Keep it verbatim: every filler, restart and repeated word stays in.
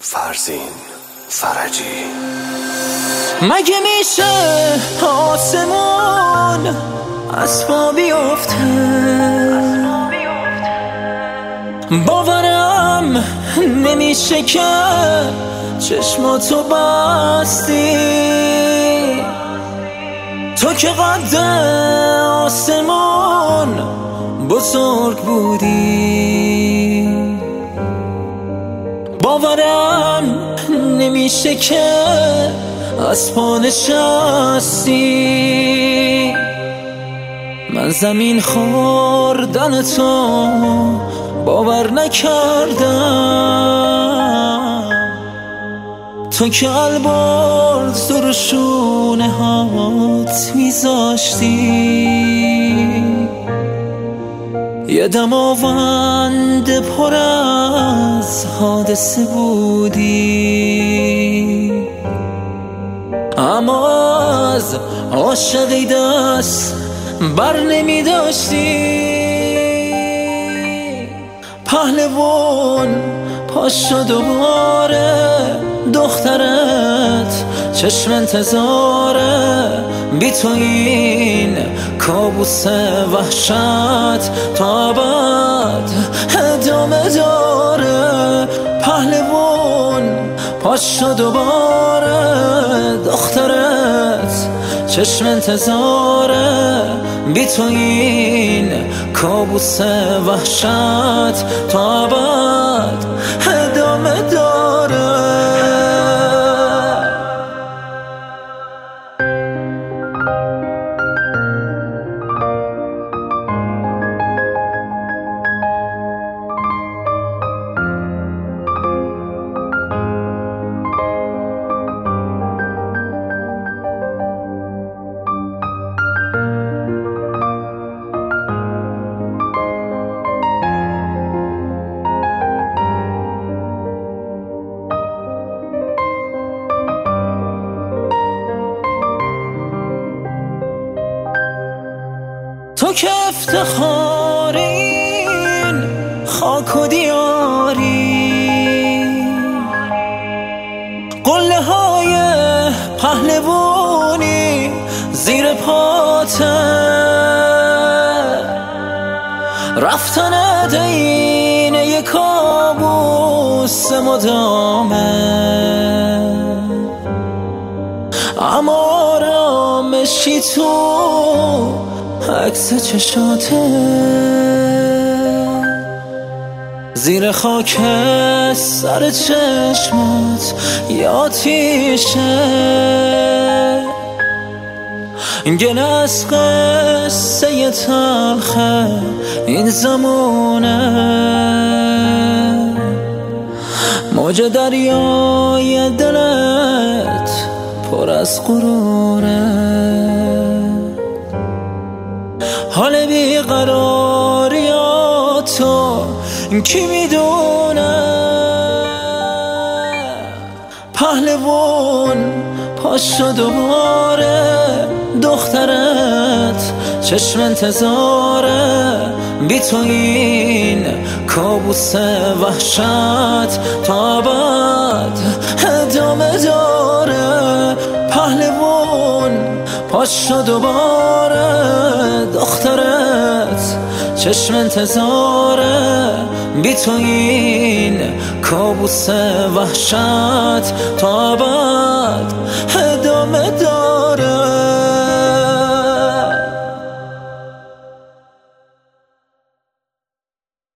فرزین فرجی. مگه میشه آسمون از پا بیفته؟ باورم نمیشه که چشماتو بستی، تو که قد آسمون بزرگ بودی. باورم نمیشه که از پا نشستی. من زمین خوردن تو باور نکردم، تو که البرز رو شونه هات میذاشتی. یه دماوند پر از حادثه بودی، اما از عاشقی دست بر نمی داشتی. پهلوان پاشو دوباره، دخترت چشم انتظاره. بی تو این کابوس وحشت تا ابد ادامه داره. پهلوان پاشو دوباره، دخترت چشم انتظاره. بی تو این کابوس وحشت تا ابد ادامه داره. تو که افتخار این خاک و دیاری، قله های پهلوانی زیر پاته. رفتن دین یک کابوس مدامه، اما آرامشی تو عکس چشاته. زیر خاک سر چشمات یه آتیشه، گل از قصه تلخه این زمونه. موج دریای دلت پر از غروره، حال بیقراریاتو کی میدونه. پهلوان پاشو دوباره، دخترت چشم انتظاره. بی تو این کابوس وحشت تا ابد ادامه داره. پهلوان پاشو دوباره، دخترت چشم انتظاره. بی تو این کابوس وحشت تا ابد